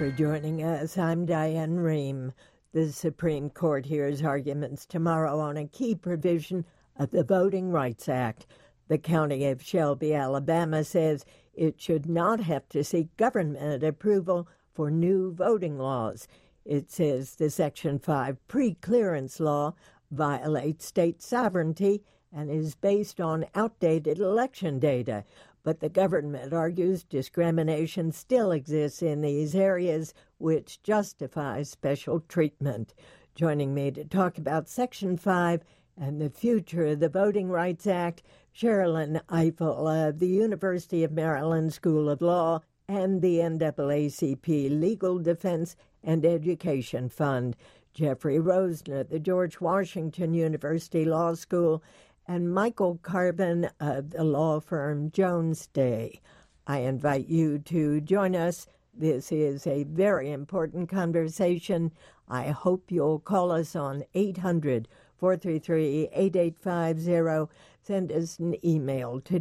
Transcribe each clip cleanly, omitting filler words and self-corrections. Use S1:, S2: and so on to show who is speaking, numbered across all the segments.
S1: for joining us. I'm Diane Rehm. The Supreme Court hears arguments tomorrow on a key provision of the Voting Rights Act. The county of Shelby, Alabama, says it should not have to seek government approval for new voting laws. It says the Section 5 pre-clearance law violates state sovereignty and is based on outdated election data. But the government argues discrimination still exists in these areas, which justifies special treatment. Joining me to talk about Section 5 and the future of the Voting Rights Act, Sherrilyn Ifill of the University of Maryland School of Law and the NAACP Legal Defense and Education Fund, Jeffrey Rosen at the George Washington University Law School, and Michael Carbon of the law firm Jones Day. I invite you to join us. This is a very important conversation. I hope you'll call us on 800-433-8850. Send us an email to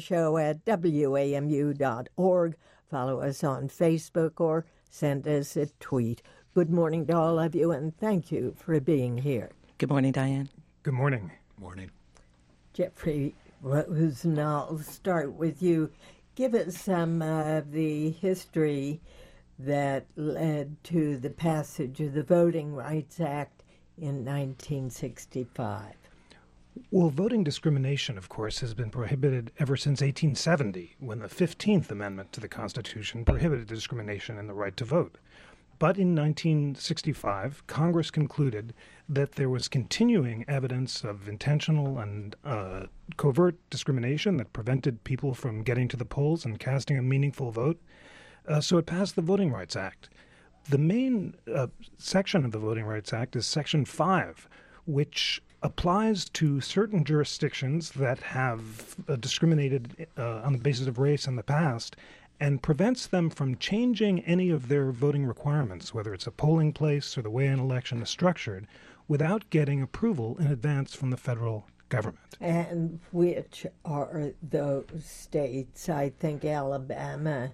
S1: drshow@wamu.org. Follow us on Facebook or send us a tweet. Good morning to all of you, and thank you for being here.
S2: Good morning, Diane.
S3: Good morning.
S4: Morning.
S1: Jeffrey Rosen, I'll start with you. Give us some of the history that led to the passage of the Voting Rights Act in 1965.
S3: Well, voting discrimination, of course, has been prohibited ever since 1870, when the 15th Amendment to the Constitution prohibited discrimination in the right to vote. But in 1965, Congress concluded that there was continuing evidence of intentional and covert discrimination that prevented people from getting to the polls and casting a meaningful vote. So it passed the Voting Rights Act. The main section of the Voting Rights Act is Section 5, which applies to certain jurisdictions that have discriminated on the basis of race in the past and prevents them from changing any of their voting requirements, whether it's a polling place or the way an election is structured, without getting approval in advance from the federal government.
S1: And which are those states? I think Alabama,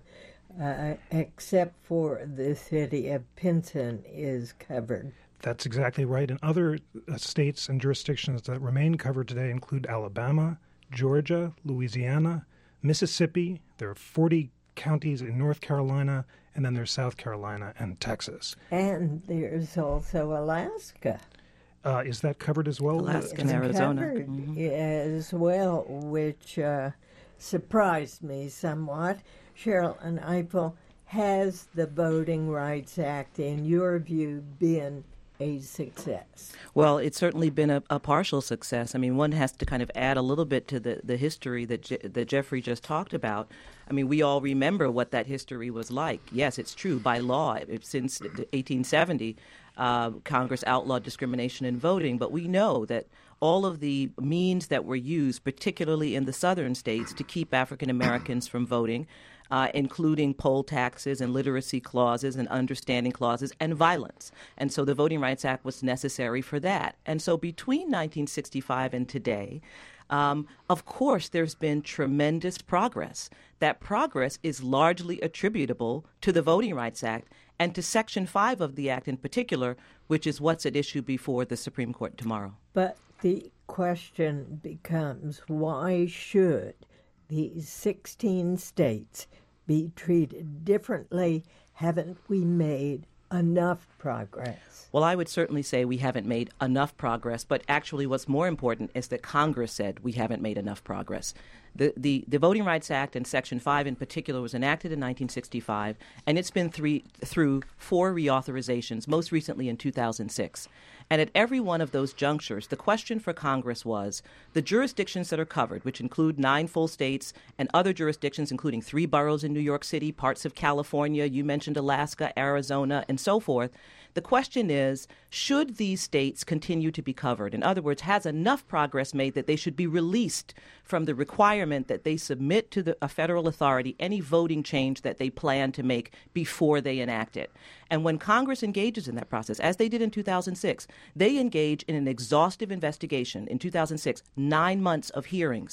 S1: except for the city of Pinson, is covered.
S3: That's exactly right. And other states and jurisdictions that remain covered today include Alabama, Georgia, Louisiana, Mississippi. There are 40 counties in North Carolina, and then there's South Carolina and Texas.
S1: And there's also Alaska.
S3: Is that covered as well?
S2: Alaska and Arizona.
S1: Covered as well, which surprised me somewhat. Sherrilyn Ifill, has the Voting Rights Act, in your view, been a success?
S2: Well, it's certainly been a partial success. I mean, one has to kind of add a little bit to the history that Jeffrey just talked about. I mean, we all remember what that history was like. Yes, it's true. By law, since 1870, Congress outlawed discrimination in voting, but we know that all of the means that were used, particularly in the southern states, to keep African Americans from voting, including poll taxes and literacy clauses and understanding clauses and violence. And so the Voting Rights Act was necessary for that. And so between 1965 and today, of course, there's been tremendous progress. That progress is largely attributable to the Voting Rights Act and to Section 5 of the Act in particular, which is what's at issue before the Supreme Court tomorrow.
S1: But the question becomes, why should these 16 states be treated differently? Haven't we made enough progress?
S2: Well, I would certainly say we haven't made enough progress, but actually what's more important is that Congress said we haven't made enough progress. The Voting Rights Act and Section 5 in particular was enacted in 1965, and it's been through 4 reauthorizations, most recently in 2006. And at every one of those junctures, the question for Congress was the jurisdictions that are covered, which include 9 full states and other jurisdictions, including 3 boroughs in New York City, parts of California, you mentioned Alaska, Arizona, and so forth. The question is, should these states continue to be covered? In other words, has enough progress made that they should be released from the requirement that they submit to a federal authority any voting change that they plan to make before they enact it? And when Congress engages in that process, as they did in 2006, they engage in an exhaustive investigation in 2006, 9 months of hearings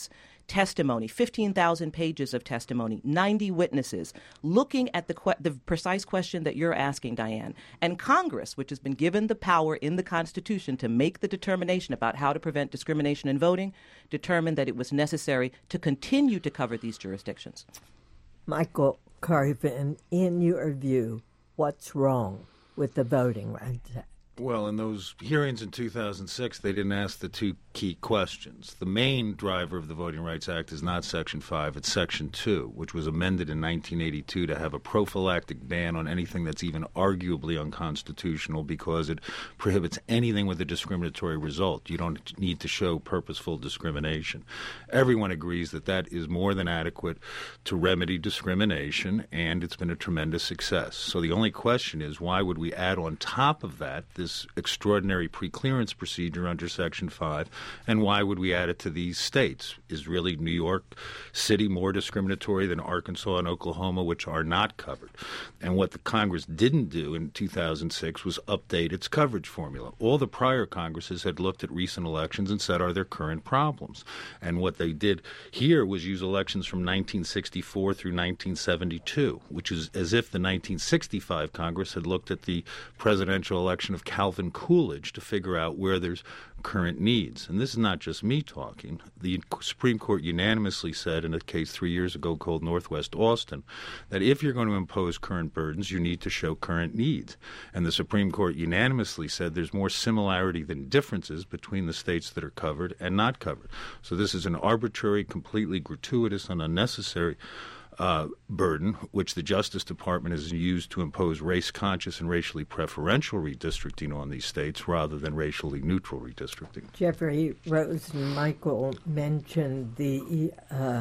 S2: testimony, 15,000 pages of testimony, 90 witnesses, looking at the precise question that you're asking, Diane. And Congress, which has been given the power in the Constitution to make the determination about how to prevent discrimination in voting, determined that it was necessary to continue to cover these jurisdictions.
S1: Michael Carvin, in your view, what's wrong with the Voting Rights Act?
S4: Well, in those hearings in 2006, they didn't ask the two key questions. The main driver of the Voting Rights Act is not Section 5, it's Section 2, which was amended in 1982 to have a prophylactic ban on anything that's even arguably unconstitutional because it prohibits anything with a discriminatory result. You don't need to show purposeful discrimination. Everyone agrees that that is more than adequate to remedy discrimination, and it's been a tremendous success. So the only question is, why would we add on top of that this extraordinary preclearance procedure under Section 5, and why would we add it to these states? Is really New York City more discriminatory than Arkansas and Oklahoma, which are not covered? And what the Congress didn't do in 2006 was update its coverage formula. All the prior Congresses had looked at recent elections and said, are there current problems? And what they did here was use elections from 1964 through 1972, which is as if the 1965 Congress had looked at the presidential election of Calvin Coolidge to figure out where there's current needs. And this is not just me talking. The Supreme Court unanimously said in a case 3 years ago called Northwest Austin that if you're going to impose current burdens, you need to show current needs. And the Supreme Court unanimously said there's more similarity than differences between the states that are covered and not covered. So this is an arbitrary, completely gratuitous, and unnecessary burden, which the Justice Department has used to impose race-conscious and racially preferential redistricting on these states rather than racially neutral redistricting.
S1: Jeffrey Rosenmichael mentioned the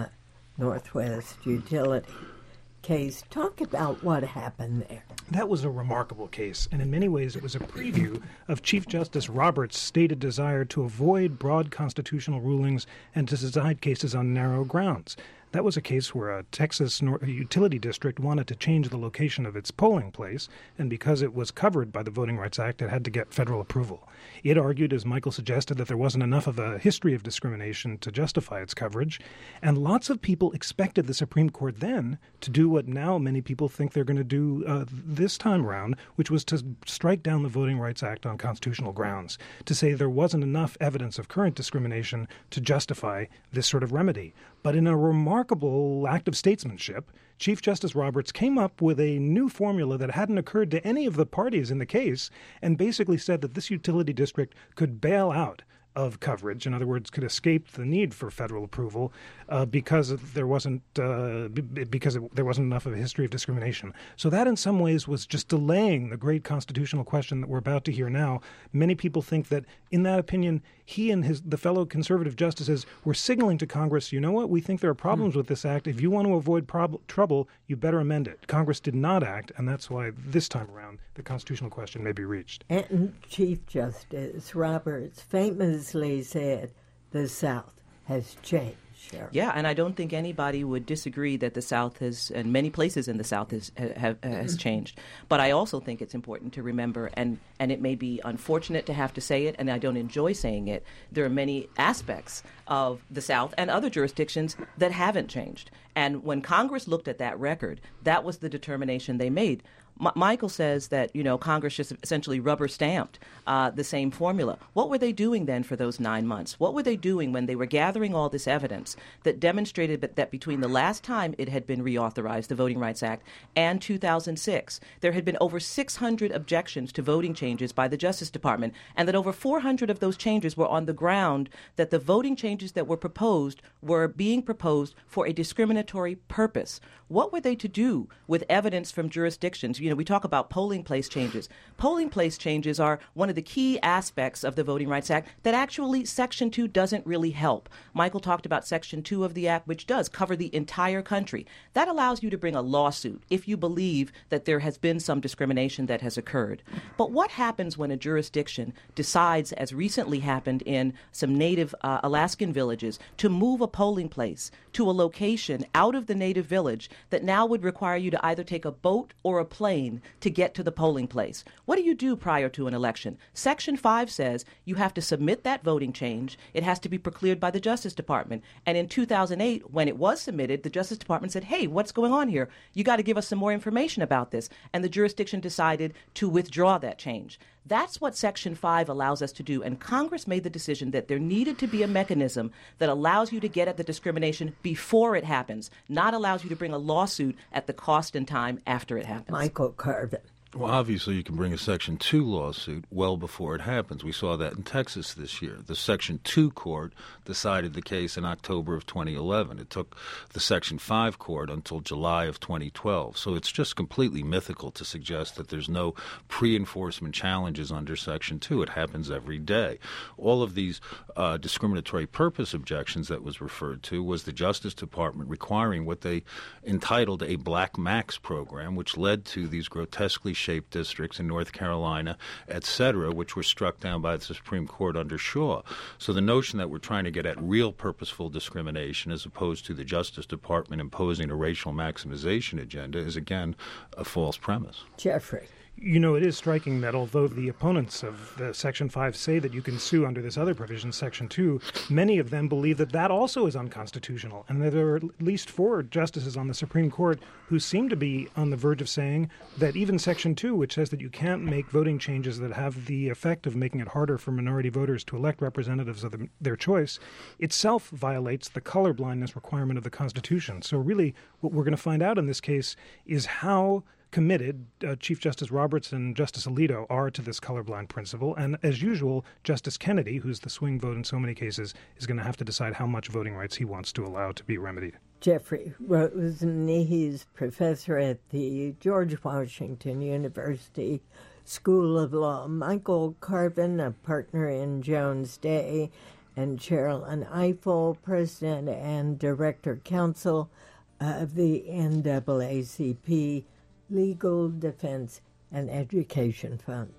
S1: Northwest Utility case. Talk about what happened there.
S3: That was a remarkable case, and in many ways it was a preview of Chief Justice Roberts' stated desire to avoid broad constitutional rulings and to decide cases on narrow grounds. That was a case where a Texas utility district wanted to change the location of its polling place, and because it was covered by the Voting Rights Act, it had to get federal approval. It argued, as Michael suggested, that there wasn't enough of a history of discrimination to justify its coverage, and lots of people expected the Supreme Court then to do what now many people think they're going to do this time around, which was to strike down the Voting Rights Act on constitutional grounds, to say there wasn't enough evidence of current discrimination to justify this sort of remedy. But in a remarkable act of statesmanship, Chief Justice Roberts came up with a new formula that hadn't occurred to any of the parties in the case and basically said that this utility district could bail out of coverage, in other words, could escape the need for federal approval because there wasn't enough of a history of discrimination. So that in some ways was just delaying the great constitutional question that we're about to hear now. Many people think that in that opinion, he and the fellow conservative justices were signaling to Congress, you know what, we think there are problems with this act. If you want to avoid trouble, you better amend it. Congress did not act, and that's why this time around the constitutional question may be reached.
S1: And Chief Justice Roberts famously said the South has changed.
S2: Yeah, and I don't think anybody would disagree that the South has, and many places in the South has changed. But I also think it's important to remember, and it may be unfortunate to have to say it, and I don't enjoy saying it, there are many aspects of the South and other jurisdictions that haven't changed. And when Congress looked at that record, that was the determination they made. Michael says that, Congress just essentially rubber stamped the same formula. What were they doing then for those 9 months? What were they doing when they were gathering all this evidence that demonstrated that between the last time it had been reauthorized, the Voting Rights Act, and 2006, there had been over 600 objections to voting changes by the Justice Department, and that over 400 of those changes were on the ground that the voting changes that were proposed were being proposed for a discriminatory purpose. What were they to do with evidence from jurisdictions? We talk about polling place changes. Polling place changes are one of the key aspects of the Voting Rights Act that actually Section 2 doesn't really help. Michael talked about Section 2 of the Act, which does cover the entire country. That allows you to bring a lawsuit if you believe that there has been some discrimination that has occurred. But what happens when a jurisdiction decides, as recently happened in some native Alaskan villages, to move a polling place to a location out of the native village that now would require you to either take a boat or a plane train to get to the polling place. What do you do prior to an election? Section 5 says you have to submit that voting change. It has to be cleared by the Justice Department. And in 2008, when it was submitted, the Justice Department said, hey, what's going on here? You got to give us some more information about this. And the jurisdiction decided to withdraw that change. That's what Section 5 allows us to do. And Congress made the decision that there needed to be a mechanism that allows you to get at the discrimination before it happens, not allows you to bring a lawsuit at the cost and time after it happens.
S1: Michael Carvin.
S4: Well, obviously, you can bring a Section 2 lawsuit well before it happens. We saw that in Texas this year. The Section 2 court decided the case in October of 2011. It took the Section 5 court until July of 2012. So it's just completely mythical to suggest that there's no pre-enforcement challenges under Section 2. It happens every day. All of these discriminatory purpose objections that was referred to was the Justice Department requiring what they entitled a Black Max program, which led to these grotesquely shaped districts in North Carolina, et cetera, which were struck down by the Supreme Court under Shaw. So the notion that we're trying to get at real purposeful discrimination as opposed to the Justice Department imposing a racial maximization agenda is, again, a false premise.
S1: Jeffrey.
S3: You know, it is striking that although the opponents of the Section 5 say that you can sue under this other provision, Section 2, many of them believe that that also is unconstitutional, and that there are at least 4 justices on the Supreme Court who seem to be on the verge of saying that even Section 2, which says that you can't make voting changes that have the effect of making it harder for minority voters to elect representatives of their choice, itself violates the colorblindness requirement of the Constitution. So really, what we're going to find out in this case is how committed Chief Justice Roberts and Justice Alito are to this colorblind principle. And as usual, Justice Kennedy, who's the swing vote in so many cases, is going to have to decide how much voting rights he wants to allow to be remedied.
S1: Jeffrey Rosen, he's professor at the George Washington University School of Law. Michael Carvin, a partner in Jones Day, and Sherilyn Ifill, president and director counsel of the NAACP Legal Defense and Education Fund.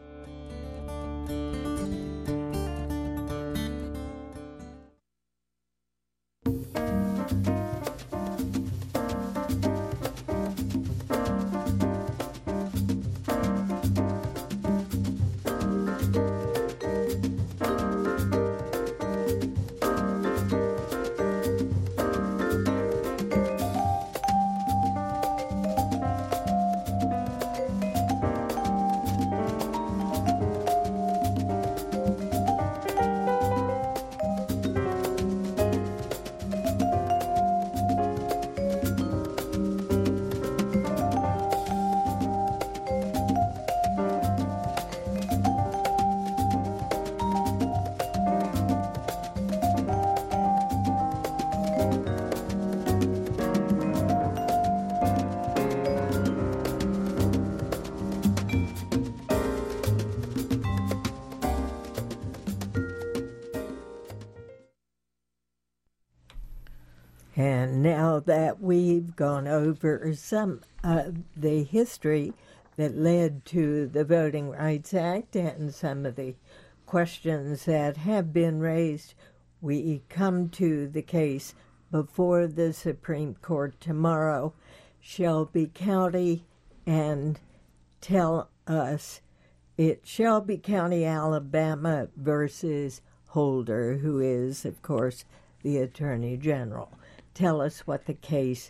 S1: And now that we've gone over some of the history that led to the Voting Rights Act and some of the questions that have been raised, we come to the case before the Supreme Court tomorrow. Shelby County, and tell us, it's Shelby County, Alabama versus Holder, who is, of course, the Attorney General. Tell us what the case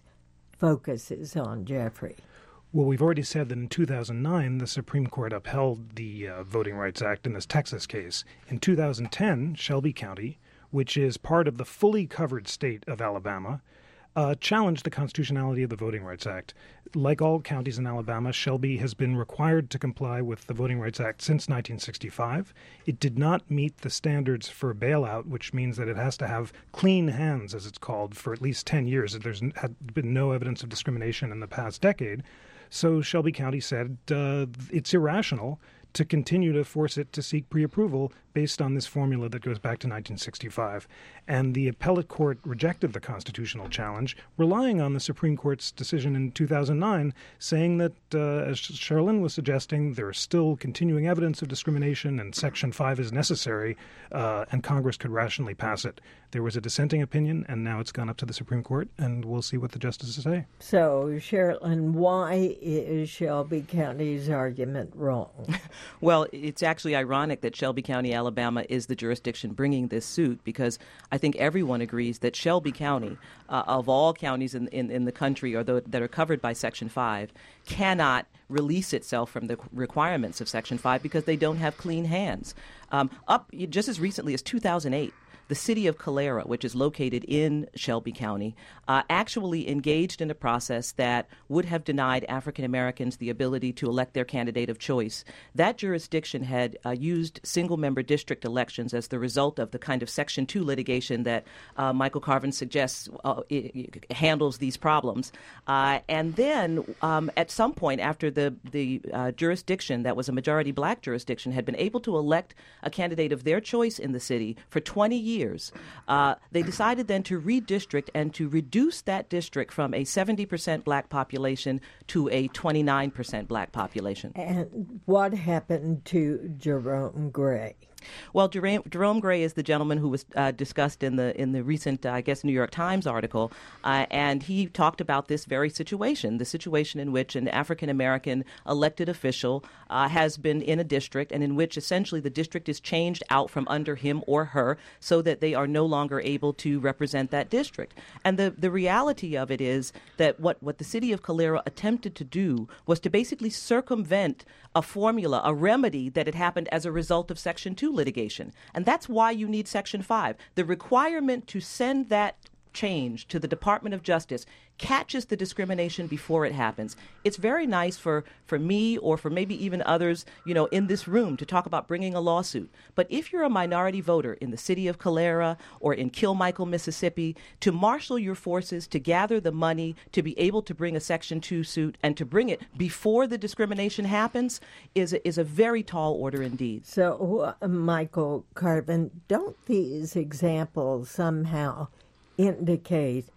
S1: focuses on, Jeffrey.
S3: Well, we've already said that in 2009, the Supreme Court upheld the Voting Rights Act in this Texas case. In 2010, Shelby County, which is part of the fully covered state of Alabama, challenged the constitutionality of the Voting Rights Act. Like all counties in Alabama, Shelby has been required to comply with the Voting Rights Act since 1965. It did not meet the standards for bailout, which means that it has to have clean hands, as it's called, for at least 10 years. There's had been no evidence of discrimination in the past decade. So Shelby County said it's irrational to continue to force it to seek pre-approval based on this formula that goes back to 1965. And the appellate court rejected the constitutional challenge, relying on the Supreme Court's decision in 2009, saying that, as Sherilyn was suggesting, there is still continuing evidence of discrimination and Section 5 is necessary, and Congress could rationally pass it. There was a dissenting opinion, and now it's gone up to the Supreme Court, and we'll see what the justices say.
S1: So, Sherilyn, why is Shelby County's argument wrong?
S2: Well, it's actually ironic that Shelby County, Alabama is the jurisdiction bringing this suit, because I think everyone agrees that Shelby County, of all counties in the country or that are covered by Section 5, cannot release itself from the requirements of Section 5 because they don't have clean hands. Just as recently as 2008, the city of Calera, which is located in Shelby County, actually engaged in a process that would have denied African Americans the ability to elect their candidate of choice. That jurisdiction had used single-member district elections as the result of the kind of Section 2 litigation that Michael Carvin suggests it handles these problems. And then at some point after the jurisdiction that was a majority black jurisdiction had been able to elect a candidate of their choice in the city for 20 years, they decided then to redistrict and to reduce that district from a 70% black population to a 29% black population.
S1: And what happened to Jerome Gray?
S2: Well, Jerome Gray is the gentleman who was discussed in the recent, New York Times article, and he talked about this very situation, the situation in which an African-American elected official has been in a district and in which essentially the district is changed out from under him or her so that they are no longer able to represent that district. And the reality of it is that what the city of Calera attempted to do was to basically circumvent a formula, a remedy that had happened as a result of Section 2 litigation. And that's why you need Section 5. The requirement to send that change to the Department of Justice catches the discrimination before it happens. It's very nice for me or for maybe even others, in this room to talk about bringing a lawsuit. But if you're a minority voter in the city of Calera or in Kilmichael, Mississippi, to marshal your forces, to gather the money, to be able to bring a Section 2 suit and to bring it before the discrimination happens is a very tall order indeed.
S1: So, Michael Carvin, don't these examples somehow indicate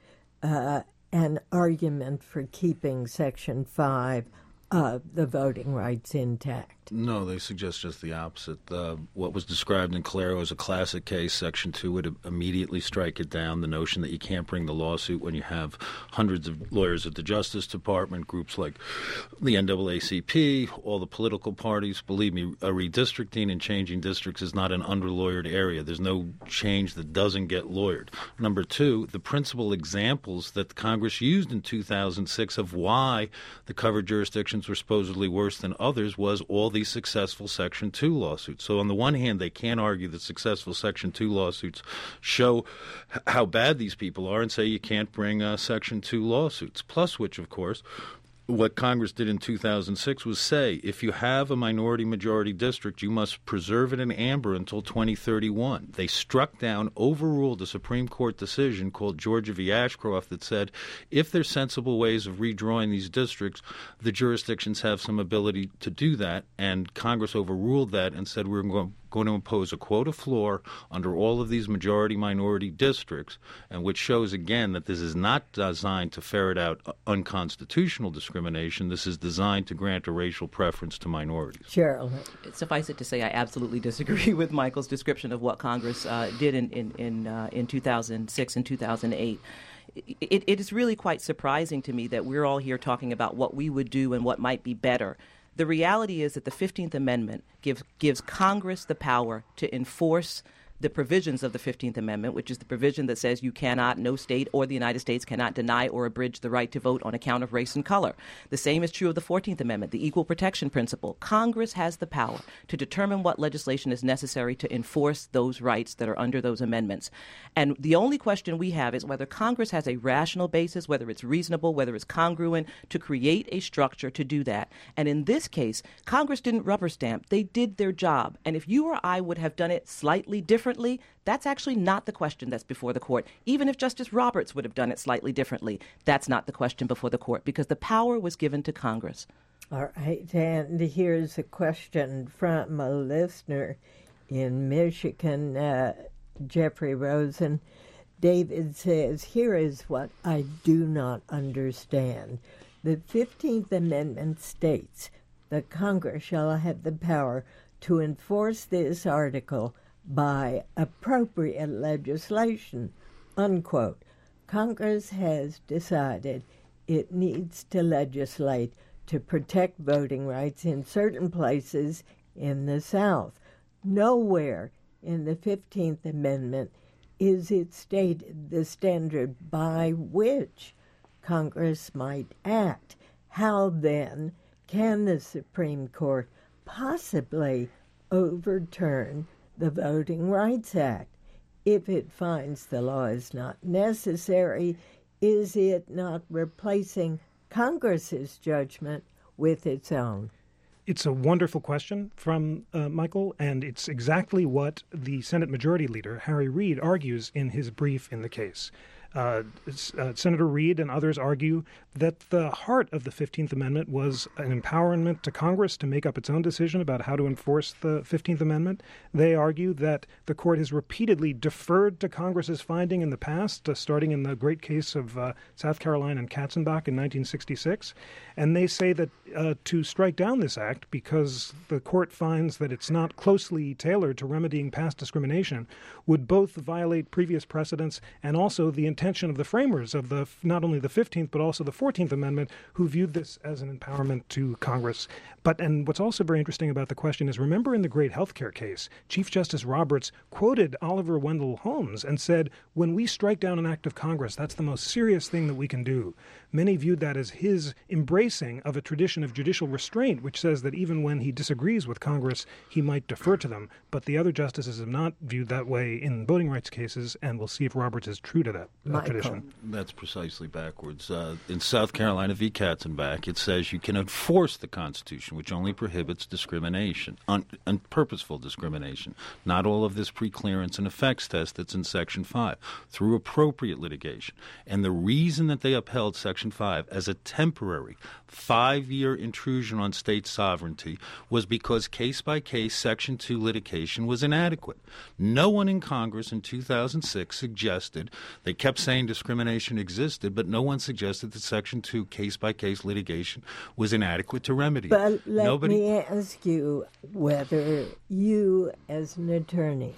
S1: an argument for keeping Section 5 of the voting rights intact?
S4: No, they suggest just the opposite. What was described in Calera as a classic case, Section 2 would immediately strike it down, the notion that you can't bring the lawsuit when you have hundreds of lawyers at the Justice Department, groups like the NAACP, all the political parties. Believe me, redistricting and changing districts is not an under-lawyered area. There's no change that doesn't get lawyered. Number two, the principal examples that Congress used in 2006 of why the covered jurisdictions were supposedly worse than others was all these successful Section 2 lawsuits. So on the one hand, they can't argue that successful Section 2 lawsuits show how bad these people are and say you can't bring Section 2 lawsuits. Plus which, of course, what Congress did in 2006 was say, if you have a minority-majority district, you must preserve it in amber until 2031. They struck down, overruled a Supreme Court decision called Georgia v. Ashcroft that said, if there's sensible ways of redrawing these districts, the jurisdictions have some ability to do that. And Congress overruled that and said we're going to impose a quota floor under all of these majority-minority districts, and which shows, again, that this is not designed to ferret out unconstitutional discrimination. This is designed to grant a racial preference to minorities.
S1: Cheryl.
S2: Suffice it to say, I absolutely disagree with Michael's description of what Congress did in 2006 and 2008. It is really quite surprising to me that we're all here talking about what we would do and what might be better. The reality is that the 15th Amendment gives Congress the power to enforce the provisions of the 15th Amendment, which is the provision that says no state or the United States cannot deny or abridge the right to vote on account of race and color. The same is true of the 14th Amendment, the equal protection principle. Congress has the power to determine what legislation is necessary to enforce those rights that are under those amendments. And the only question we have is whether Congress has a rational basis, whether it's reasonable, whether it's congruent to create a structure to do that. And in this case, Congress didn't rubber stamp. They did their job. And if you or I would have done it slightly differently, that's actually not the question that's before the court. Even if Justice Roberts would have done it slightly differently, that's not the question before the court because the power was given to Congress.
S1: All right, and here's a question from a listener in Michigan, Jeffrey Rosen. David says, here is what I do not understand. The 15th Amendment states that Congress shall have the power to enforce this article by appropriate legislation, unquote. Congress has decided it needs to legislate to protect voting rights in certain places in the South. Nowhere in the 15th Amendment is it stated the standard by which Congress might act. How then can the Supreme Court possibly overturn the Voting Rights Act? If it finds the law is not necessary, is it not replacing Congress's judgment with its own?
S3: It's a wonderful question from Michael, and it's exactly what the Senate Majority Leader, Harry Reid, argues in his brief in the case. Senator Reid and others argue that the heart of the 15th Amendment was an empowerment to Congress to make up its own decision about how to enforce the 15th Amendment. They argue that the court has repeatedly deferred to Congress's finding in the past, starting in the great case of South Carolina and Katzenbach in 1966. And they say that to strike down this act, because the court finds that it's not closely tailored to remedying past discrimination, would both violate previous precedents and also the intention of the framers of not only the 15th but also the 14th Amendment, who viewed this as an empowerment to Congress. And what's also very interesting about the question is, remember in the great healthcare case, Chief Justice Roberts quoted Oliver Wendell Holmes and said, when we strike down an act of Congress, that's the most serious thing that we can do. Many viewed that as his embracing of a tradition of judicial restraint, which says that even when he disagrees with Congress, he might defer to them. But the other justices have not viewed that way in voting rights cases, and we'll see if Roberts is true to that tradition.
S4: That's precisely backwards. In South Carolina v. Katzenbach, it says you can enforce the Constitution, which only prohibits discrimination, purposeful discrimination, not all of this preclearance and effects test that's in Section 5, through appropriate litigation. And the reason that they upheld Section 5 as a temporary 5-year intrusion on state sovereignty was because case-by-case Section 2 litigation was inadequate. No one in Congress in 2006 suggested, they kept saying discrimination existed, but no one suggested that Section 2 case-by-case litigation was inadequate to remedy.
S1: But let me ask you whether you, as an attorney,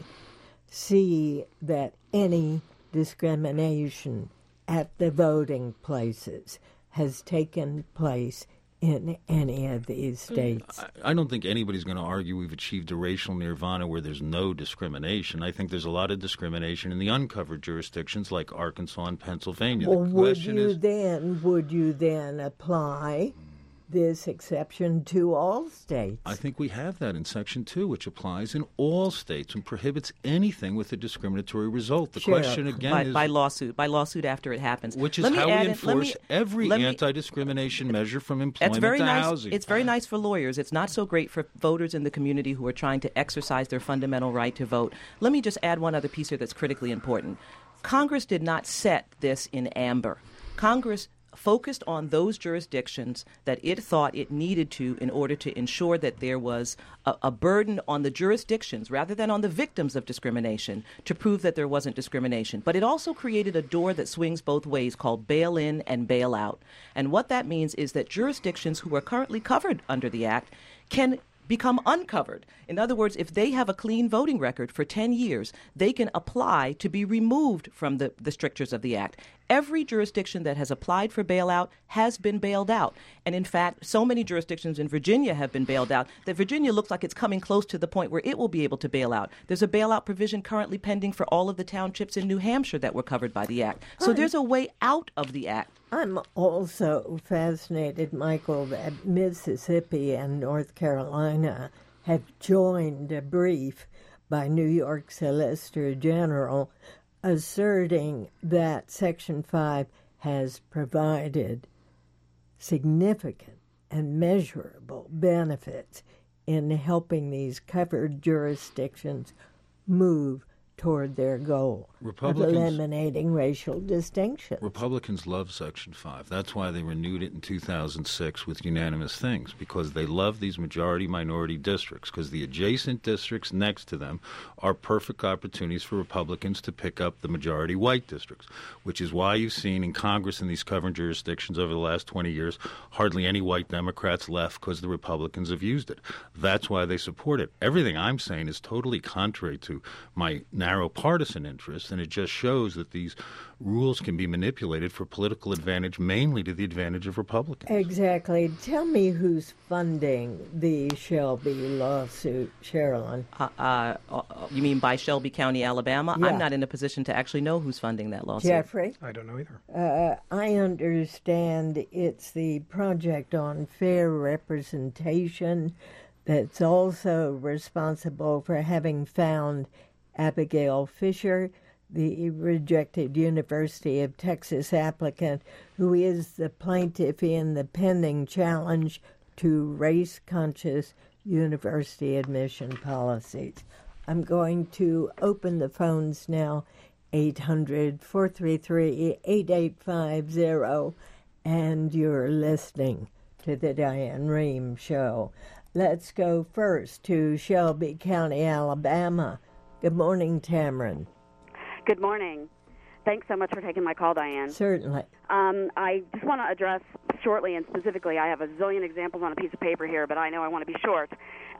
S1: see that any discrimination at the voting places has taken place in any of these states.
S4: I don't think anybody's going to argue we've achieved a racial nirvana where there's no discrimination. I think there's a lot of discrimination in the uncovered jurisdictions like Arkansas and Pennsylvania.
S1: Well, would you then apply this exception to all states?
S4: I think we have that in Section 2, which applies in all states and prohibits anything with a discriminatory result. The question again is...
S2: By lawsuit after it happens.
S4: Which is how we enforce every anti-discrimination measure from employment to housing.
S2: It's very nice for lawyers. It's not so great for voters in the community who are trying to exercise their fundamental right to vote. Let me just add one other piece here that's critically important. Congress did not set this in amber. Congress focused on those jurisdictions that it thought it needed to in order to ensure that there was a burden on the jurisdictions rather than on the victims of discrimination to prove that there wasn't discrimination. But it also created a door that swings both ways called bail-in and bail-out. And what that means is that jurisdictions who are currently covered under the Act can become uncovered. In other words, if they have a clean voting record for 10 years, they can apply to be removed from the strictures of the Act. Every jurisdiction that has applied for bailout has been bailed out. And in fact, so many jurisdictions in Virginia have been bailed out that Virginia looks like it's coming close to the point where it will be able to bail out. There's a bailout provision currently pending for all of the townships in New Hampshire that were covered by the Act. So there's a way out of the Act.
S1: I'm also fascinated, Michael, that Mississippi and North Carolina have joined a brief by New York Solicitor General asserting that Section 5 has provided significant and measurable benefits in helping these covered jurisdictions move toward their goal. eliminating racial distinctions.
S4: Republicans love Section 5. That's why they renewed it in 2006 with unanimous things, because they love these majority-minority districts, because the adjacent districts next to them are perfect opportunities for Republicans to pick up the majority-white districts, which is why you've seen in Congress in these covered jurisdictions over the last 20 years hardly any white Democrats left because the Republicans have used it. That's why they support it. Everything I'm saying is totally contrary to my narrow partisan interest, and it just shows that these rules can be manipulated for political advantage, mainly to the advantage of Republicans.
S1: Exactly. Tell me who's funding the Shelby lawsuit, Sherilyn.
S2: You mean by Shelby County, Alabama?
S1: Yeah.
S2: I'm not in a position to actually know who's funding that lawsuit.
S1: Jeffrey?
S3: I don't know either.
S1: I understand it's the Project on Fair Representation that's also responsible for having found Abigail Fisher, the rejected University of Texas applicant, who is the plaintiff in the pending challenge to race-conscious university admission policies. I'm going to open the phones now, 800-433-8850, and you're listening to the Diane Rehm Show. Let's go first to Shelby County, Alabama. Good morning, Tamron.
S5: Good morning. Thanks so much for taking my call, Diane.
S1: Certainly.
S5: I just want to address shortly and specifically, I have a zillion examples on a piece of paper here, but I know I want to be short.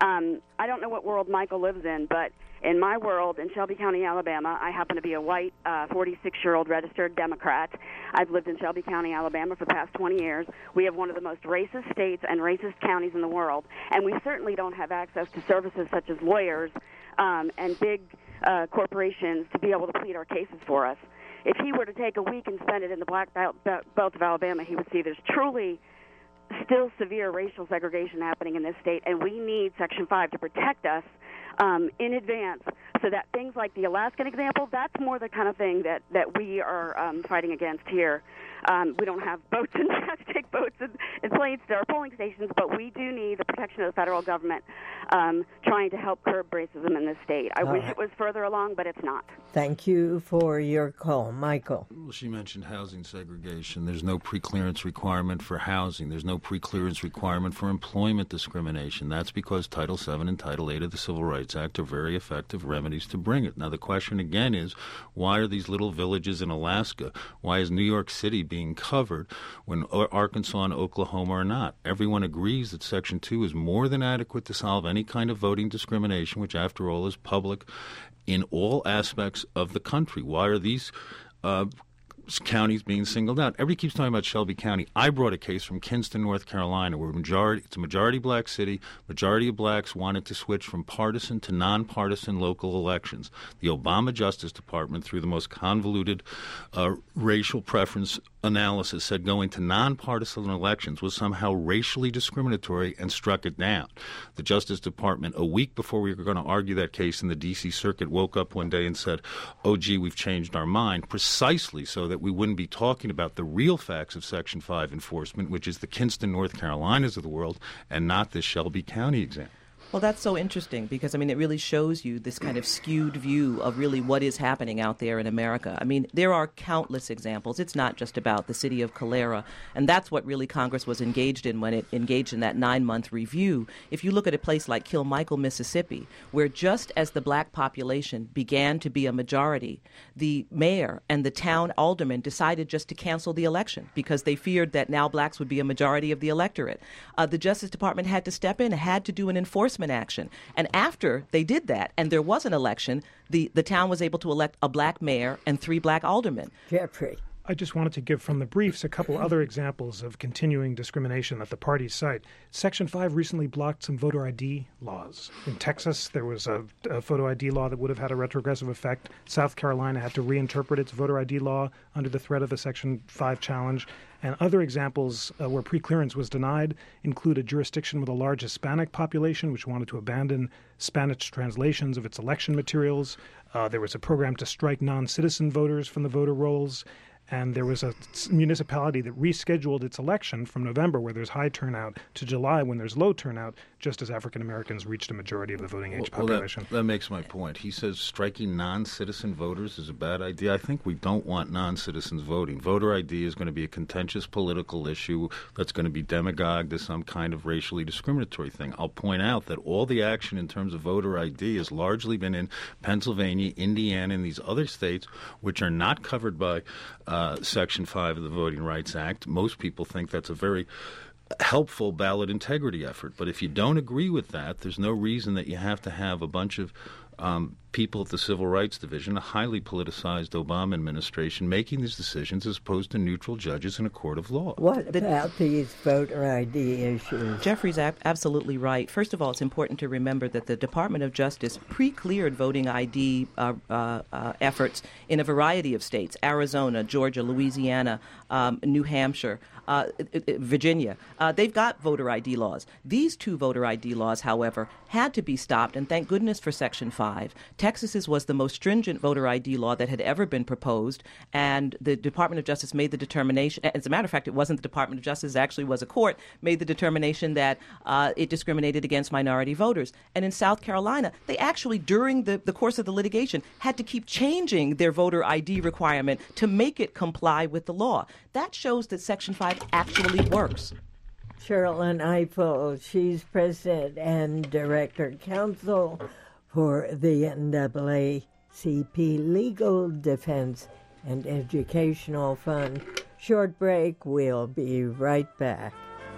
S5: I don't know what world Michael lives in, but in my world, in Shelby County, Alabama, I happen to be a white 46-year-old registered Democrat. I've lived in Shelby County, Alabama for the past 20 years. We have one of the most racist states and racist counties in the world, and we certainly don't have access to services such as lawyers and big corporations to be able to plead our cases for us. If he were to take a week and spend it in the Black Belt of Alabama, he would see there's truly still severe racial segregation happening in this state, and we need Section 5 to protect us in advance so that things like the Alaskan example, that's more the kind of thing that we are fighting against here. We don't have boats and take boats and planes to our polling stations, but we do need the protection of the federal government trying to help curb racism in this state. I wish it was further along, but it's not.
S1: Thank you for your call. Michael.
S4: Well, she mentioned housing segregation. There's no preclearance requirement for housing. There's no preclearance requirement for employment discrimination. That's because Title VII and Title 8 of the Civil Rights Act are very effective remedies to bring it. Now, the question again is, why are these little villages in Alaska? Why is New York City being covered when Arkansas and Oklahoma are not? Everyone agrees that Section 2 is more than adequate to solve any kind of voting discrimination, which, after all, is public in all aspects of the country. Why are these counties being singled out? Everybody keeps talking about Shelby County. I brought a case from Kinston, North Carolina, where it's a majority black city. Majority of blacks wanted to switch from partisan to nonpartisan local elections. The Obama Justice Department, through the most convoluted racial preference analysis, said going to nonpartisan elections was somehow racially discriminatory and struck it down. The Justice Department, a week before we were going to argue that case in the D.C. Circuit, woke up one day and said, oh, gee, we've changed our mind, precisely so that we wouldn't be talking about the real facts of Section 5 enforcement, which is the Kinston, North Carolinas of the world, and not this Shelby County example.
S2: Well, that's so interesting because, it really shows you this kind of skewed view of really what is happening out there in America. There are countless examples. It's not just about the city of Calera, and that's what really Congress was engaged in when it engaged in that 9-month review. If you look at a place like Kilmichael, Mississippi, where just as the black population began to be a majority, the mayor and the town alderman decided just to cancel the election because they feared that now blacks would be a majority of the electorate. The Justice Department had to step in, had to do an enforcement action. And after they did that, and there was an election, the town was able to elect a black mayor and 3 black aldermen.
S1: Jeffrey.
S3: I just wanted to give from the briefs a couple other examples of continuing discrimination that the parties cite. Section 5 recently blocked some voter ID laws. In Texas, there was a photo ID law that would have had a retrogressive effect. South Carolina had to reinterpret its voter ID law under the threat of the Section 5 challenge. And other examples where preclearance was denied include a jurisdiction with a large Hispanic population, which wanted to abandon Spanish translations of its election materials. There was a program to strike non-citizen voters from the voter rolls. And there was a municipality that rescheduled its election from November, where there's high turnout, to July, when there's low turnout, just as African Americans reached a majority of the voting age population.
S4: That makes my point. He says striking non-citizen voters is a bad idea. I think we don't want non-citizens voting. Voter ID is going to be a contentious political issue that's going to be demagogued as some kind of racially discriminatory thing. I'll point out that all the action in terms of voter ID has largely been in Pennsylvania, Indiana, and these other states, which are not covered by Section 5 of the Voting Rights Act. Most people think that's a very helpful ballot integrity effort. But if you don't agree with that, there's no reason that you have to have a bunch of people at the Civil Rights Division, a highly politicized Obama administration, making these decisions as opposed to neutral judges in a court of law.
S1: What about these voter ID issues?
S2: Jeffrey's absolutely right. First of all, it's important to remember that the Department of Justice pre-cleared voting ID efforts in a variety of states: Arizona, Georgia, Louisiana, New Hampshire, Virginia. They've got voter ID laws. These two voter ID laws, however, had to be stopped, and thank goodness for Section 5. Texas's was the most stringent voter ID law that had ever been proposed, and the Department of Justice made the determination, as a matter of fact, it wasn't the Department of Justice, it actually was a court, made the determination that it discriminated against minority voters. And in South Carolina, they actually, during the course of the litigation, had to keep changing their voter ID requirement to make it comply with the law. That shows that Section 5 actually works.
S1: Sherrilyn Ifill, she's president and director counsel for the NAACP Legal Defense and Educational Fund. Short break. We'll be right back.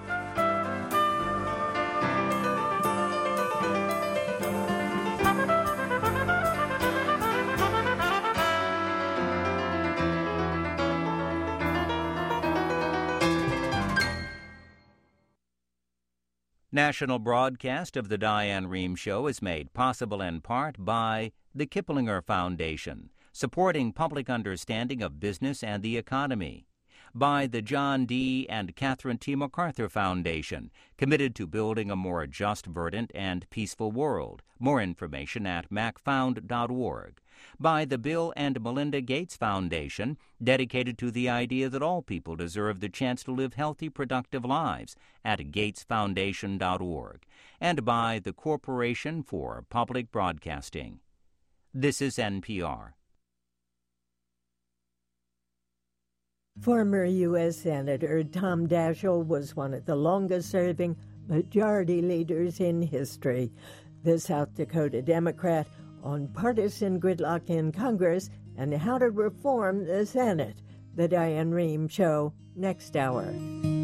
S6: National broadcast of the Diane Rehm Show is made possible in part by the Kiplinger Foundation, supporting public understanding of business and the economy; by the John D. and Catherine T. MacArthur Foundation, committed to building a more just, verdant, and peaceful world. More information at macfound.org. By the Bill and Melinda Gates Foundation, dedicated to the idea that all people deserve the chance to live healthy, productive lives, at gatesfoundation.org. And by the Corporation for Public Broadcasting. This is NPR.
S1: Former U.S. Senator Tom Daschle was one of the longest-serving majority leaders in history. The South Dakota Democrat on partisan gridlock in Congress and how to reform the Senate. The Diane Rehm Show, next hour.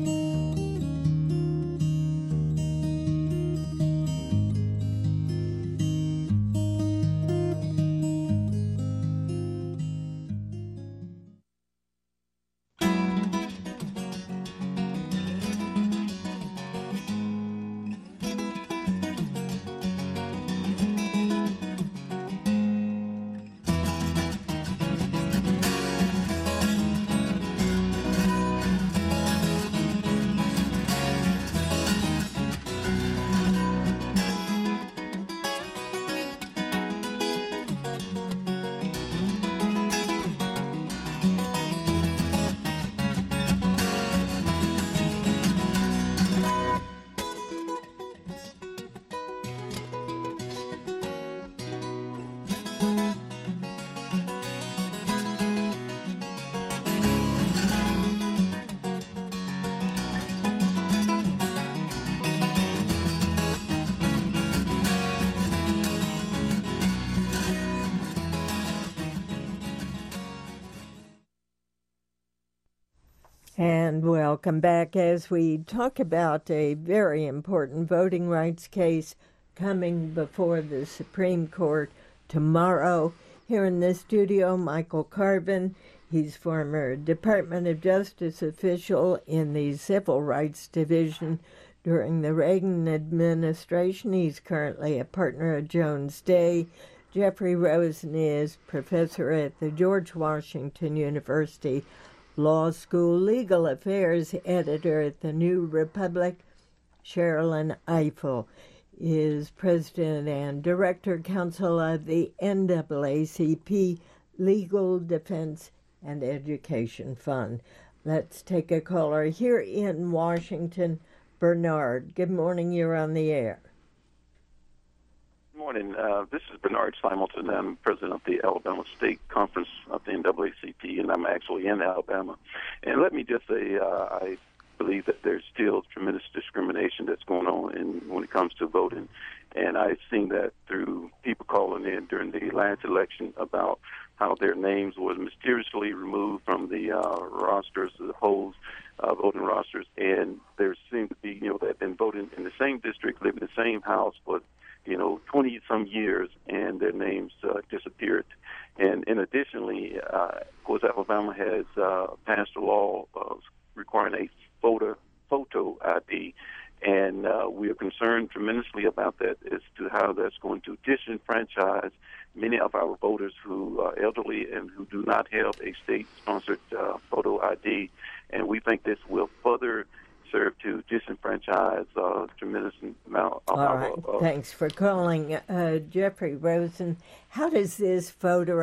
S1: And welcome back as we talk about a very important voting rights case coming before the Supreme Court tomorrow. Here in the studio, Michael Carvin. He's former Department of Justice official in the Civil Rights Division during the Reagan administration. He's currently a partner at Jones Day. Jeffrey Rosen is professor at the George Washington University Law School, Legal Affairs editor at the New Republic. Sherrilyn Ifill is president and director counsel of the NAACP Legal Defense and Education Fund. Let's take a caller here in Washington. Bernard, good morning. You're on the air.
S7: Good morning. This is Bernard Simonton. I'm president of the Alabama State Conference of the NAACP, and I'm actually in Alabama. And let me just say, I believe that there's still tremendous discrimination that's going on when it comes to voting. And I've seen that through people calling in during the last election about how their names were mysteriously removed from the rosters, the polls, voting rosters. And there seems to be, that have been voting in the same district, live in the same house, but 20-some years, and their names disappeared. And additionally, of course, Alabama has passed a law requiring a photo ID, and we are concerned tremendously about that as to how that's going to disenfranchise many of our voters who are elderly and who do not have a state-sponsored photo ID. And we think this will further serve to disenfranchise a tremendous amount of
S1: All right. Thanks for calling. Jeffrey Rosen, how does this photo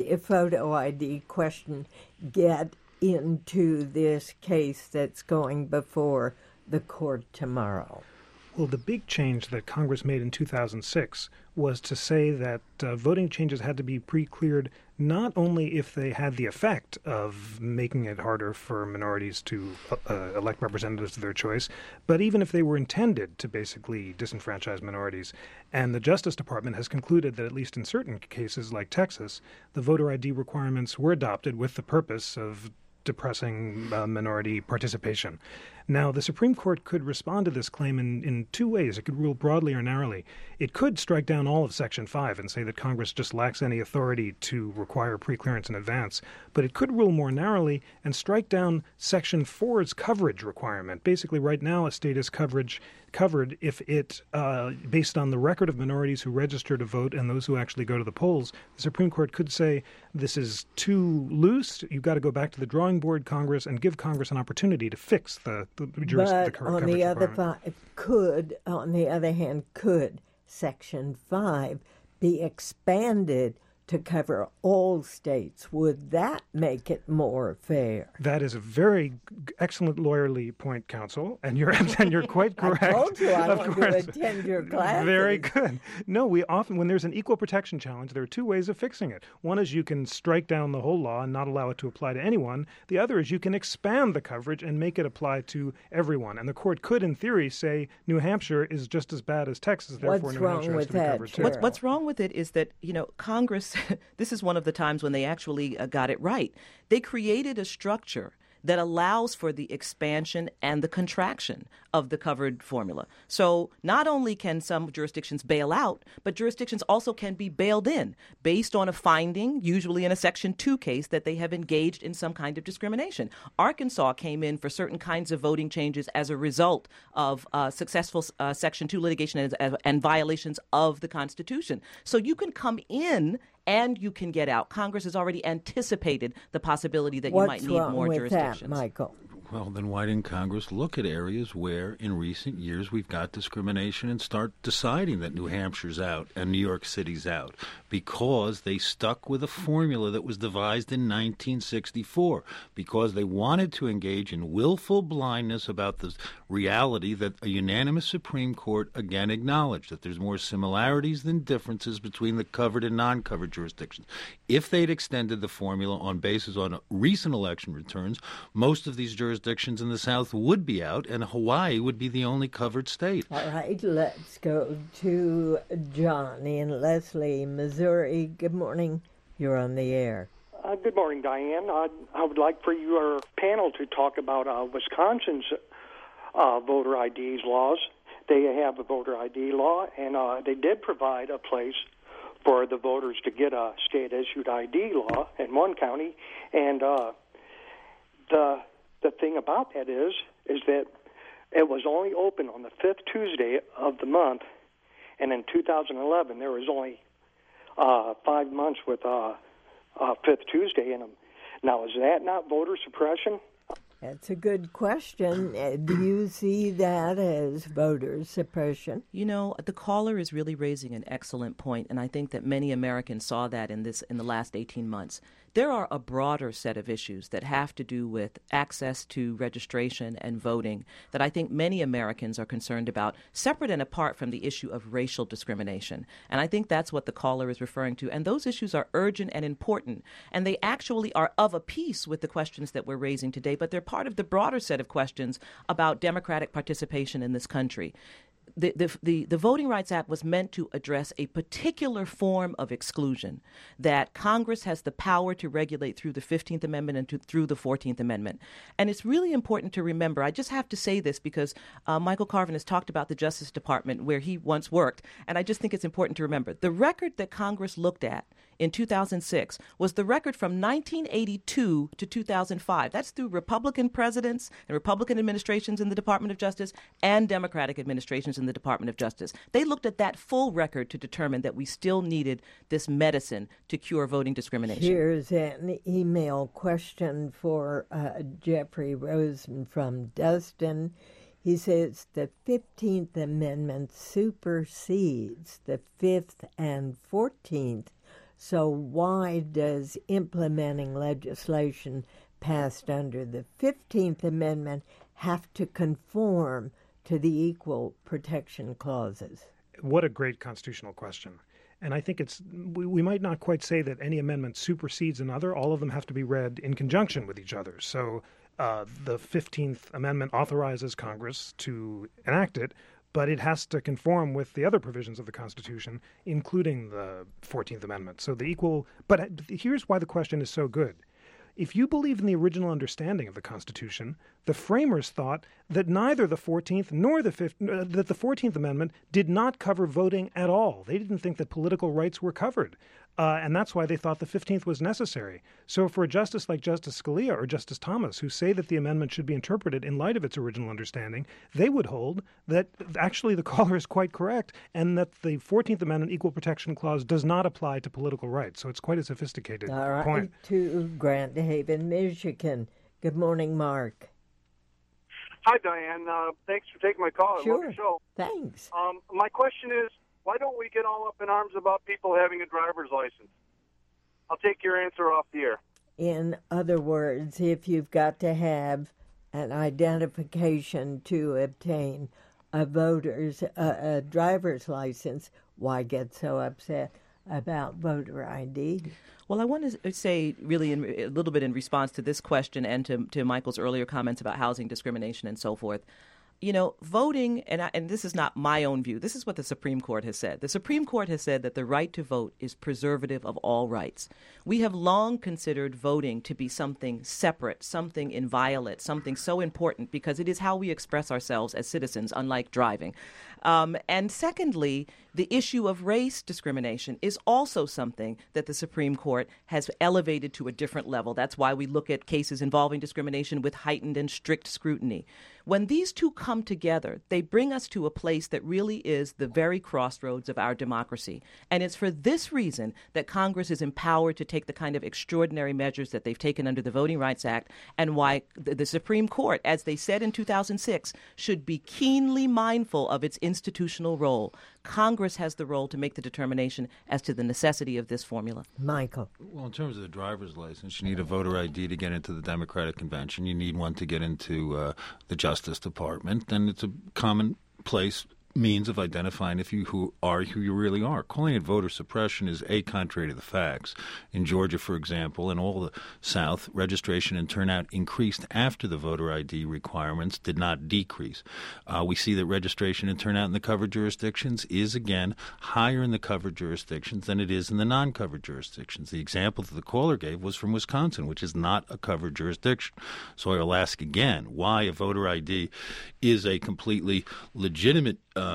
S1: ID question get into this case that's going before the court tomorrow?
S3: Well, the big change that Congress made in 2006 was to say that voting changes had to be pre-cleared not only if they had the effect of making it harder for minorities to elect representatives of their choice, but even if they were intended to basically disenfranchise minorities. And the Justice Department has concluded that at least in certain cases like Texas, the voter ID requirements were adopted with the purpose of depressing minority participation. Now, the Supreme Court could respond to this claim in two ways. It could rule broadly or narrowly. It could strike down all of Section 5 and say that Congress just lacks any authority to require preclearance in advance. But it could rule more narrowly and strike down Section 4's coverage requirement. Basically, right now, a state is covered if it, based on the record of minorities who register to vote and those who actually go to the polls. The Supreme Court could say this is too loose. You've got to go back to the drawing board, Congress, and give Congress an opportunity to fix the
S1: But on the other hand, could Section 5 be expanded to cover all states? Would that make it more fair?
S3: That is a very excellent lawyerly point, counsel, and you're quite correct.
S1: I told you I want to attend your classes.
S3: Very good. No, we often, when there's an equal protection challenge, there are two ways of fixing it. One is you can strike down the whole law and not allow it to apply to anyone. The other is you can expand the coverage and make it apply to everyone. And the court could, in theory, say New Hampshire is just as bad as Texas, therefore New Hampshire has to be covered too.
S2: What's wrong with it is that, Congress, this is one of the times when they actually got it right. They created a structure that allows for the expansion and the contraction of the covered formula. So not only can some jurisdictions bail out, but jurisdictions also can be bailed in based on a finding, usually in a Section 2 case, that they have engaged in some kind of discrimination. Arkansas came in for certain kinds of voting changes as a result of successful Section 2 litigation and violations of the Constitution. So you can come in and you can get out. Congress has already anticipated the possibility that you might need more jurisdictions.
S1: What's wrong with that, Michael?
S4: Well, then why didn't Congress look at areas where in recent years we've got discrimination and start deciding that New Hampshire's out and New York City's out? Because they stuck with a formula that was devised in 1964, because they wanted to engage in willful blindness about the reality that a unanimous Supreme Court again acknowledged, that there's more similarities than differences between the covered and non-covered jurisdictions. If they'd extended the formula on basis on recent election returns, most of these jurisdictions in the South would be out, and Hawaii would be the only covered state.
S1: All right, let's go to John in Leslie, Missouri. Good morning. You're on the air.
S8: Good morning, Diane. I would like for your panel to talk about Wisconsin's voter ID laws. They have a voter ID law, and they did provide a place for the voters to get a state-issued ID law in one county. And the thing about that is that it was only open on the fifth Tuesday of the month, and in 2011 there was only 5 months with Fifth Tuesday in them. Now, is that not voter suppression?
S1: That's a good question. Do you see that as voter suppression?
S2: You know, the caller is really raising an excellent point, and I think that many Americans saw that in the last 18 months. There are a broader set of issues that have to do with access to registration and voting that I think many Americans are concerned about, separate and apart from the issue of racial discrimination. And I think that's what the caller is referring to. And those issues are urgent and important, and they actually are of a piece with the questions that we're raising today, but they're part of the broader set of questions about democratic participation in this country. The Voting Rights Act was meant to address a particular form of exclusion that Congress has the power to regulate through the 15th Amendment and through the 14th Amendment. And it's really important to remember, I just have to say this because Michael Carvin has talked about the Justice Department where he once worked, and I just think it's important to remember. The record that Congress looked at in 2006 was the record from 1982 to 2005. That's through Republican presidents and Republican administrations in the Department of Justice and Democratic administrations in the Department of Justice. They looked at that full record to determine that we still needed this medicine to cure voting discrimination.
S1: Here's an email question for Jeffrey Rosen from Dustin. He says the 15th Amendment supersedes the 5th and 14th. So why does implementing legislation passed under the 15th Amendment have to conform to the equal protection clauses?
S3: What a great constitutional question. And I think we might not quite say that any amendment supersedes another. All of them have to be read in conjunction with each other. So the 15th Amendment authorizes Congress to enact it, but it has to conform with the other provisions of the Constitution, including the 14th Amendment. So but here's why the question is so good. If you believe in the original understanding of the Constitution, the framers thought that neither the 14th nor the 15th, that the 14th Amendment did not cover voting at all. They didn't think that political rights were covered. And that's why they thought the 15th was necessary. So for a justice like Justice Scalia or Justice Thomas, who say that the amendment should be interpreted in light of its original understanding, they would hold that actually the caller is quite correct and that the 14th Amendment Equal Protection Clause does not apply to political rights. So it's quite a sophisticated point.
S1: All right, to Grand Haven, Michigan. Good morning, Mark.
S9: Hi, Diane. Thanks for taking my call.
S1: Sure.
S9: I love your show.
S1: Thanks.
S9: My question is, why don't we get all up in arms about people having a driver's license? I'll take your answer off the air.
S1: In other words, if you've got to have an identification to obtain a driver's license, why get so upset about voter ID?
S2: Well, I want to say really a little bit in response to this question and to Michael's earlier comments about housing discrimination and so forth. You know, voting, and this is not my own view, this is what the Supreme Court has said. The Supreme Court has said that the right to vote is preservative of all rights. We have long considered voting to be something separate, something inviolate, something so important because it is how we express ourselves as citizens, unlike driving. And secondly, the issue of race discrimination is also something that the Supreme Court has elevated to a different level. That's why we look at cases involving discrimination with heightened and strict scrutiny. When these two come together, they bring us to a place that really is the very crossroads of our democracy. And it's for this reason that Congress is empowered to take the kind of extraordinary measures that they've taken under the Voting Rights Act, and why the Supreme Court, as they said in 2006, should be keenly mindful of its institutional role. Congress has the role to make the determination as to the necessity of this formula.
S1: Michael.
S4: Well, in terms of the driver's license, you need a voter ID to get into the Democratic Convention. You need one to get into the Justice Department. And it's a commonplace means of identifying who you really are. Calling it voter suppression is contrary to the facts. In Georgia, for example, and all the South, registration and turnout increased after the voter ID requirements did not decrease. We see that registration and turnout in the covered jurisdictions is, again, higher in the covered jurisdictions than it is in the non-covered jurisdictions. The example that the caller gave was from Wisconsin, which is not a covered jurisdiction. So I will ask again why a voter ID is a completely legitimate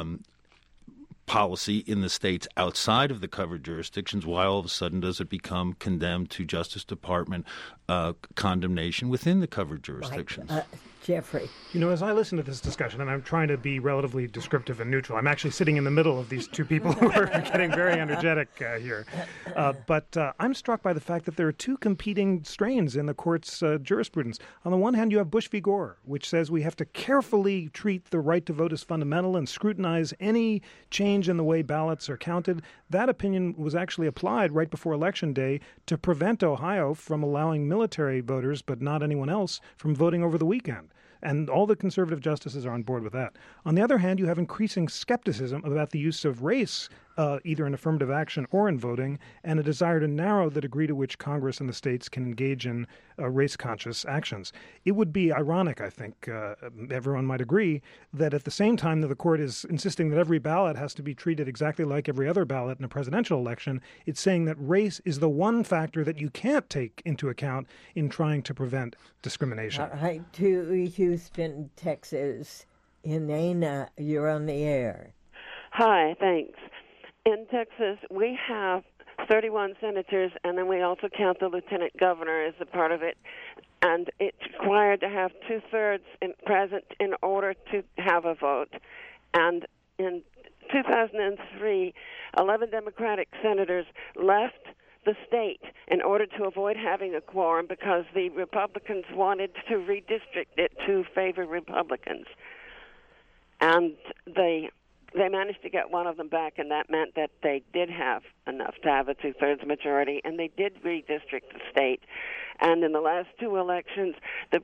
S4: policy in the states outside of the covered jurisdictions. Why all of a sudden does it become condemned to Justice Department condemnation within the covered jurisdictions.
S1: Jeffrey.
S3: As I listen to this discussion, and I'm trying to be relatively descriptive and neutral, I'm actually sitting in the middle of these two people who are getting very energetic here. But I'm struck by the fact that there are two competing strains in the court's jurisprudence. On the one hand, you have Bush v. Gore, which says we have to carefully treat the right to vote as fundamental and scrutinize any change in the way ballots are counted. That opinion was actually applied right before Election Day to prevent Ohio from allowing military voters, but not anyone else, from voting over the weekend. And all the conservative justices are on board with that. On the other hand, you have increasing skepticism about the use of race, either in affirmative action or in voting, and a desire to narrow the degree to which Congress and the states can engage in race-conscious actions. It would be ironic, I think, everyone might agree, that at the same time that the court is insisting that every ballot has to be treated exactly like every other ballot in a presidential election, it's saying that race is the one factor that you can't take into account in trying to prevent discrimination.
S1: All right, to Houston, Texas. Inena, you're on the air.
S10: Hi, thanks. In Texas, we have 31 senators, and then we also count the lieutenant governor as a part of it. And it's required to have 2/3 present in order to have a vote. And in 2003, 11 Democratic senators left the state in order to avoid having a quorum because the Republicans wanted to redistrict it to favor Republicans. And they managed to get one of them back, and that meant that they did have enough to have a 2/3 majority, and they did redistrict the state. And in the last two elections, the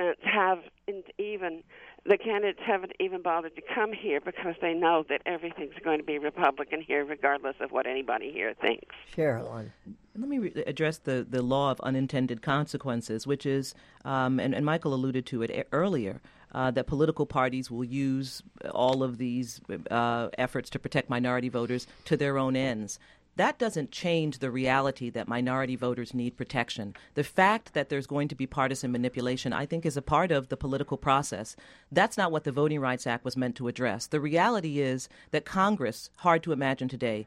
S10: candidates haven't even bothered to come here because they know that everything's going to be Republican here, regardless of what anybody here thinks.
S1: Sherilyn.
S2: Let me address the law of unintended consequences, which is, and Michael alluded to it earlier, that political parties will use all of these efforts to protect minority voters to their own ends. That doesn't change the reality that minority voters need protection. The fact that there's going to be partisan manipulation, I think, is a part of the political process. That's not what the Voting Rights Act was meant to address. The reality is that Congress, hard to imagine today,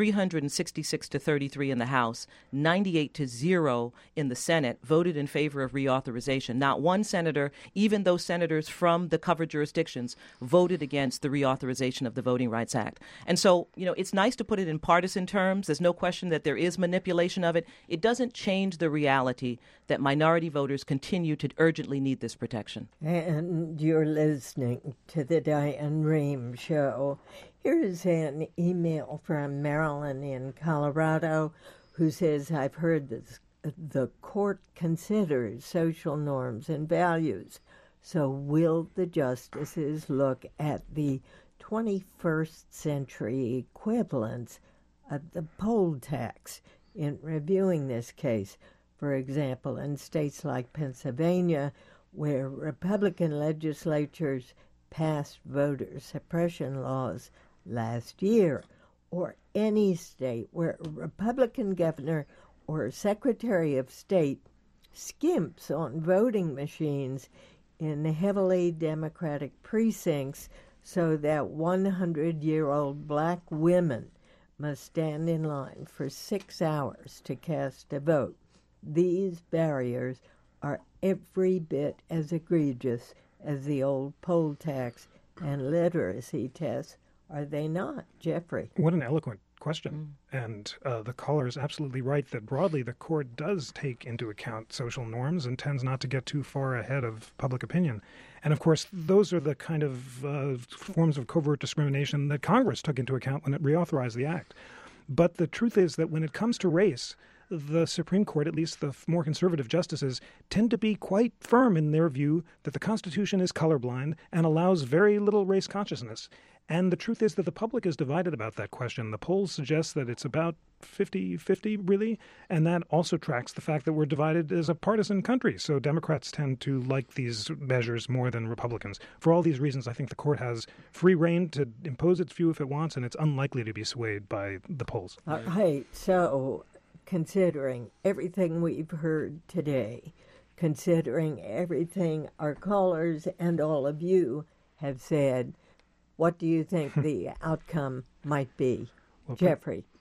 S2: 366 to 33 in the House, 98 to 0 in the Senate, voted in favor of reauthorization. Not one senator, even those senators from the covered jurisdictions, voted against the reauthorization of the Voting Rights Act. And so, it's nice to put it in partisan terms. There's no question that there is manipulation of it. It doesn't change the reality that minority voters continue to urgently need this protection.
S1: And you're listening to the Diane Rehm Show. Here's an email from Marilyn in Colorado who says, I've heard this, the court considers social norms and values. So will the justices look at the 21st century equivalents of the poll tax in reviewing this case? For example, in states like Pennsylvania, where Republican legislatures passed voter suppression laws last year, or any state where a Republican governor or Secretary of State skimps on voting machines in heavily Democratic precincts so that 100-year-old black women must stand in line for 6 hours to cast a vote. These barriers are every bit as egregious as the old poll tax and literacy tests, are they not, Jeffrey?
S3: What an eloquent question. And the caller is absolutely right that broadly the court does take into account social norms and tends not to get too far ahead of public opinion. And of course, those are the kind of forms of covert discrimination that Congress took into account when it reauthorized the act. But the truth is that when it comes to race, the Supreme Court, at least the more conservative justices, tend to be quite firm in their view that the Constitution is colorblind and allows very little race consciousness. And the truth is that the public is divided about that question. The polls suggest that it's about 50-50, really, and that also tracks the fact that we're divided as a partisan country. So Democrats tend to like these measures more than Republicans. For all these reasons, I think the court has free rein to impose its view if it wants, and it's unlikely to be swayed by the polls.
S1: All right, so considering everything we've heard today, considering everything our callers and all of you have said, what do you think the outcome might be?
S3: Well,
S1: Jeffrey?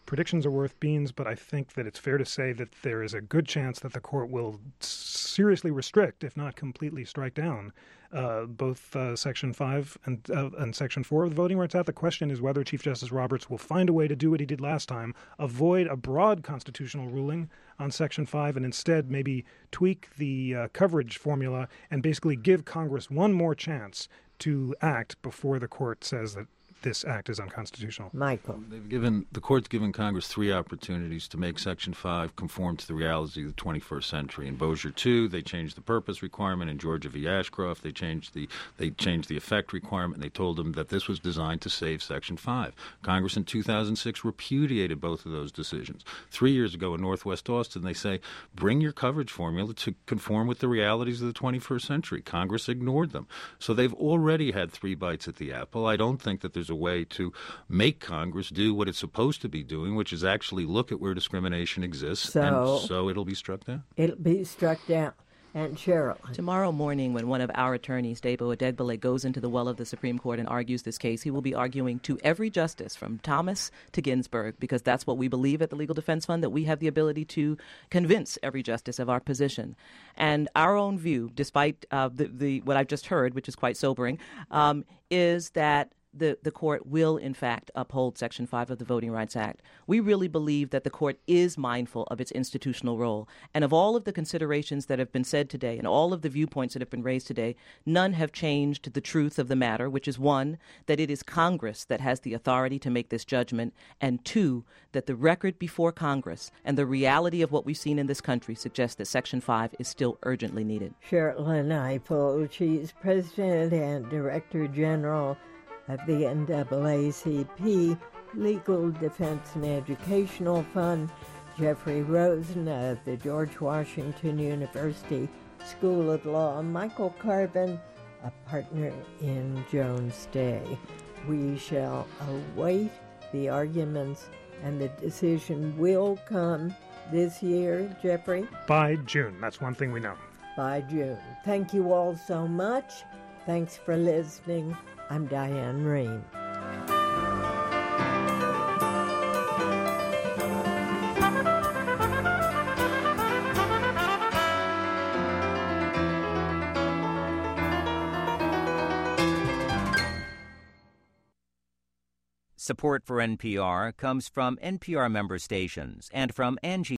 S3: predictions are worth beans, but I think that it's fair to say that there is a good chance that the court will seriously restrict, if not completely strike down, both Section 5 and Section 4 of the Voting Rights Act. The question is whether Chief Justice Roberts will find a way to do what he did last time, avoid a broad constitutional ruling on Section 5, and instead maybe tweak the coverage formula and basically give Congress one more chance to act before the court says that this act is unconstitutional.
S1: Michael.
S4: The court's given Congress 3 opportunities to make Section 5 conform to the realities of the 21st century. In Bossier 2, they changed the purpose requirement. In Georgia v. Ashcroft, they changed the effect requirement, and they told them that this was designed to save Section 5. Congress in 2006 repudiated both of those decisions. 3 years ago in Northwest Austin, they say, bring your coverage formula to conform with the realities of the 21st century. Congress ignored them. So they've already had 3 bites at the apple. I don't think that there's a way to make Congress do what it's supposed to be doing, which is actually look at where discrimination exists, and so it'll be struck down.
S1: It'll be struck down. And Cheryl.
S2: Tomorrow morning, when one of our attorneys, Debo Adegbile, goes into the well of the Supreme Court and argues this case, he will be arguing to every justice, from Thomas to Ginsburg, because that's what we believe at the Legal Defense Fund, that we have the ability to convince every justice of our position. And our own view, despite what I've just heard, which is quite sobering, is that the court will, in fact, uphold Section 5 of the Voting Rights Act. We really believe that the court is mindful of its institutional role. And of all of the considerations that have been said today and all of the viewpoints that have been raised today, none have changed the truth of the matter, which is, 1, that it is Congress that has the authority to make this judgment, and 2, that the record before Congress and the reality of what we've seen in this country suggests that Section 5 is still urgently needed.
S1: Cheryl Eiffel, she's President and Director General of the NAACP Legal Defense and Educational Fund, Jeffrey Rosen of the George Washington University School of Law, Michael Carbon, a partner in Jones Day. We shall await the arguments, and the decision will come this year, Jeffrey?
S3: By June. That's one thing we know.
S1: By June. Thank you all so much. Thanks for listening. I'm Diane Rehm.
S6: Support for NPR comes from NPR member stations and from Angie